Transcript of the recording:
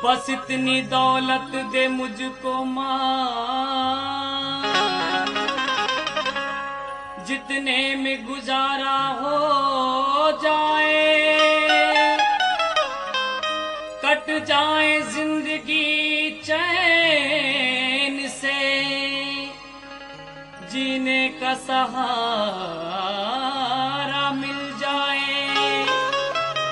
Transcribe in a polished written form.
बस इतनी दौलत दे मुझको माँ, जितने में गुजारा हो जाए, कट जाए जिंदगी चैन से, जीने का सहारा